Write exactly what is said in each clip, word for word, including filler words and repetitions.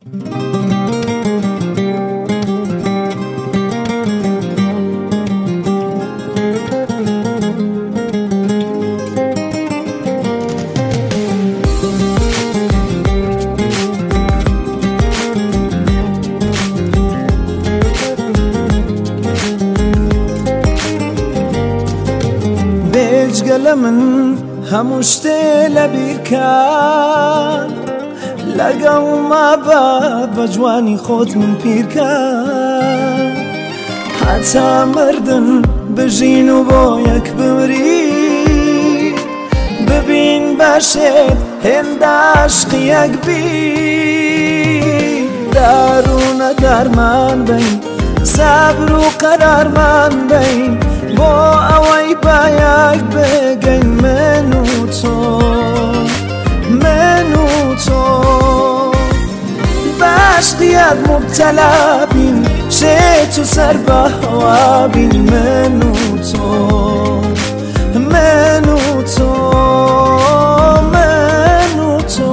بێجگە من هەموو شتێ لەبیرکە لەگەڵ مابە بە جوانی خۆت من پیرکە هەتا مردن بژین و بۆ یەک بمری ببین باشێت هێندە عاشقی یەک بی داروونە دارمان بین سەبر و قەرارمان بین بۆ ئەوەی بایەک بگەین من و تۆ من و تۆ باشقیەت مبتەلا بین شێت و سەر بە هەوا بین من و تۆ من و تۆ من و تۆ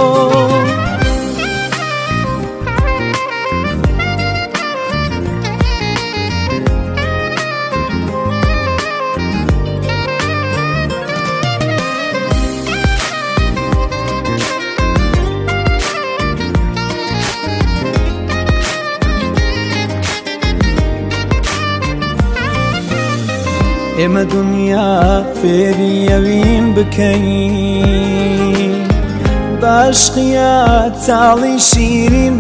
ئێمە دنیا فێری ئەوین بکەین باشقیە تاڵی شیرین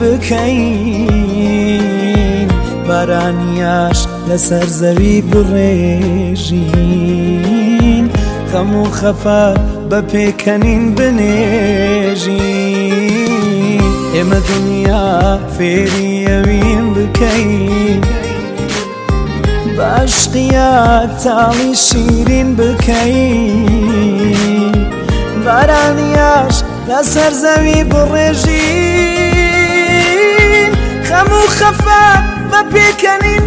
بکەین بارانیاش لەسەر زەوی بڕێژین خەم و خەفەت بە پێکەنین بنێژین ئێمە دنیا فێری ئەوین بکەین باشقیە تاڵی شیرین بکەین بارانیاش لەسەر زەوی بڕێژین خەم و خەفەت بە پێکەنین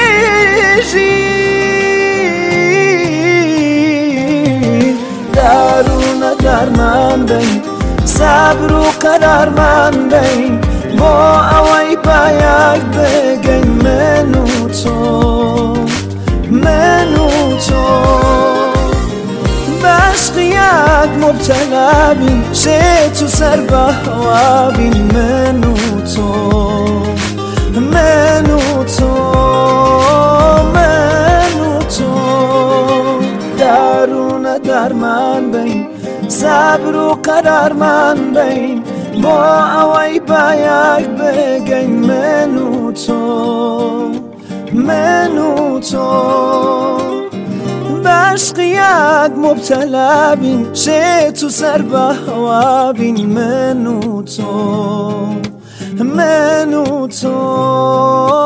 بنێژین داروونە دارمان بین سەبر و قەرارمان بین بۆ ئەوەی بایەک بگەین من و تۆ من و تۆ باشقیەت مبتەلا بین شێت و سەر بە هەوا بین من و تۆ من و تۆ من و تۆ داروونە دارمان بین سەبر و قەرارمان بین بۆ ئەوەی بایەک بگەین من و تۆ من و تۆ باشقیەت مبتەلا بین شێت و سەر بە هەوا بین من و تۆ من و تۆ